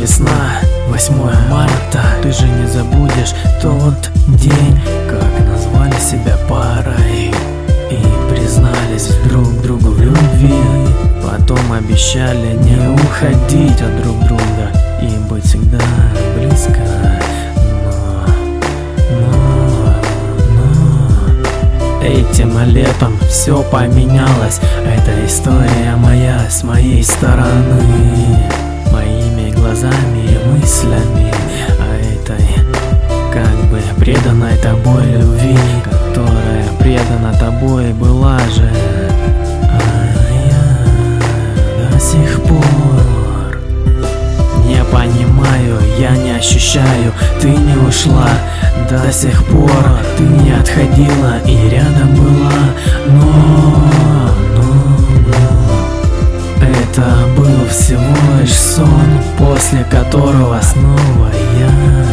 весна, 8 марта. Ты же не забудешь тот день, как назвали себя парой и признались друг другу в любви. Потом обещали не уходить от друг друга и быть всегда близко. Этим летом все поменялось. Это история моя с моей стороны, моими глазами и мыслями о этой как бы преданной тобой любви, которая предана тобой была же. А я до сих пор не понимаю, я не ощущаю, ты не ушла. До сих пор ты не отходила и рядом была, но это был всего лишь сон, после которого снова я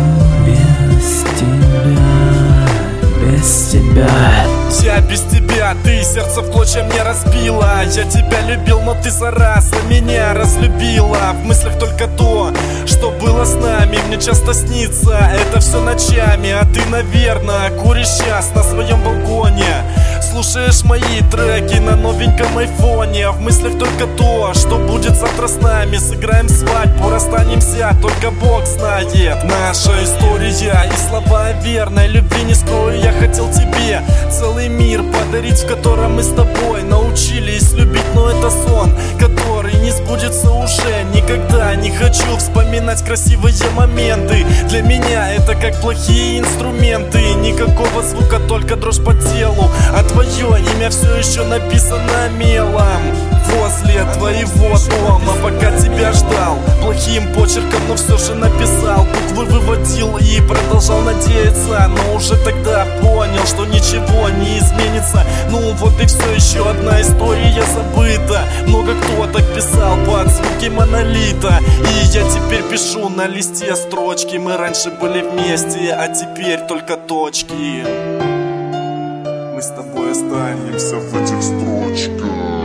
без тебя. Я без тебя, ты сердце в клочья мне разбила. Я тебя любил, но ты, зараза, меня разлюбила. В мыслях только то, что было с нами. Мне часто снится это все ночами. А ты, наверное, куришь сейчас на своем балконе, слушаешь мои треки на новеньком айфоне. В мыслях только то, что будет завтра с нами. Сыграем свадьбу, расстанемся, только Бог знает. Наша история и слова верной любви не скрою. Я хотел тебе целый мир подарить, в котором мы с тобой научились любить. Но это сон, который не сбудется уже никогда. Не хочу вспоминать красивые моменты. Для меня это как плохие инструменты. Никакого звука, только дрожь по телу. А твое имя все еще написано мелом возле твоего дома. Пока тебя ждал, плохим почерком, но все же написал. Буквы выводил и продолжал надеяться, но уже тогда понял, что ничего не изменится. Ну вот и все, еще одна история забыта. Много кто так писал под звуки монолита, и я теперь пишу на листе строчки. Мы раньше были вместе, а теперь только точки. Мы с тобой останемся в этих строчках.